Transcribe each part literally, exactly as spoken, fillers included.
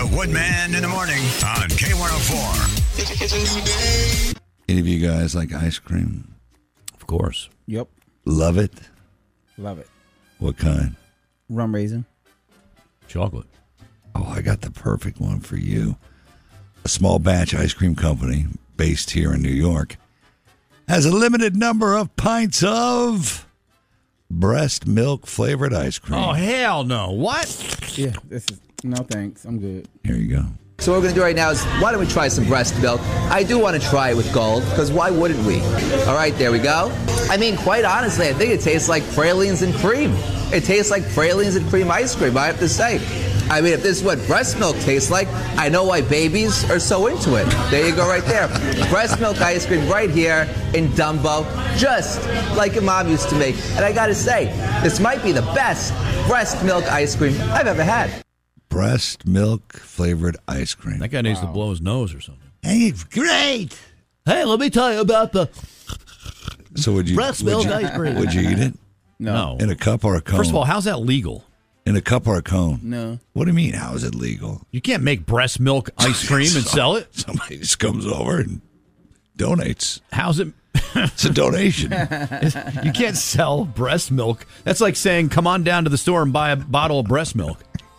The Woodman in the morning on K one oh four. It's a new day. Any of you guys like ice cream? Of course. Yep. Love it? Love it. What kind? Rum raisin. Chocolate. Oh, I got the perfect one for you. A small batch ice cream company based here in New York has a limited number of pints of breast milk flavored ice cream. Oh, hell no. What? Yeah, this is no thanks. I'm good. Here you go. So what we're going to do right now is, why don't we try some breast milk? I do want to try it with Gold, because why wouldn't we? All right, there we go. I mean, quite honestly, I think it tastes like pralines and cream. It tastes like pralines and cream ice cream, I have to say. I mean, if this is what breast milk tastes like, I know why babies are so into it. There you go right there. Breast milk ice cream right here in Dumbo, just like your mom used to make. And I got to say, this might be the best breast milk ice cream I've ever had. Breast milk flavored ice cream. That guy needs wow. to blow his nose or something. Hey, it's great. Hey, let me tell you about the so would you, breast would milk you, ice cream. Would you eat it? No. In a cup or a cone? First of all, how's that legal? In a cup or a cone? No. What do you mean, how is it legal? You can't make breast milk ice cream and so, sell it? Somebody just comes over and donates. How's it? It's a donation. You can't sell breast milk. That's like saying, come on down to the store and buy a bottle of breast milk.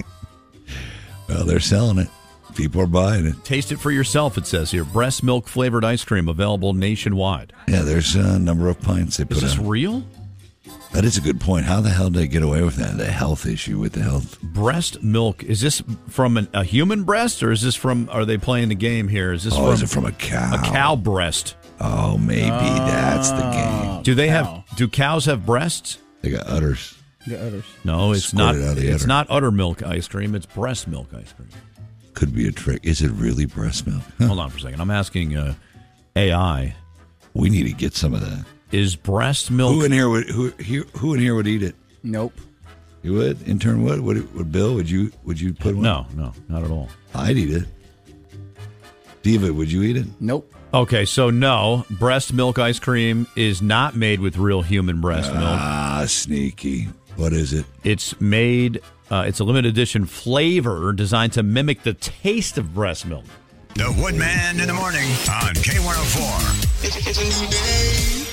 Well, they're selling it. People are buying it. Taste it for yourself, it says here. Breast milk flavored ice cream available nationwide. Yeah, there's a number of pints they put Is this out. real? That is a good point. How the hell did they get away with that? The health issue with the health. Breast milk. Is this from an, a human breast, or is this from, are they playing the game here? Is this oh, from, is it from a cow? A cow breast. Oh, maybe uh, that's the game. Do they cow. have, do cows have breasts? They got udders. The others. No, it's not. Squirted out of the It's udder. not udder milk ice cream. It's breast milk ice cream. Could be a trick. Is it really breast milk? Hold on for a second. I'm asking uh, A I. We need to get some of that. Is breast milk? Who in here would who who who in here would eat it? Nope. You would? Intern would? Would, would Bill? Would you would you put one? No, no, not at all. I'd eat it. Diva, would you eat it? Nope. Okay, so no, breast milk ice cream is not made with real human breast milk. Ah, sneaky. What is it? It's made. Uh, it's a limited edition flavor designed to mimic the taste of breast milk. The Woodman in the morning on K one oh four. It's a new day.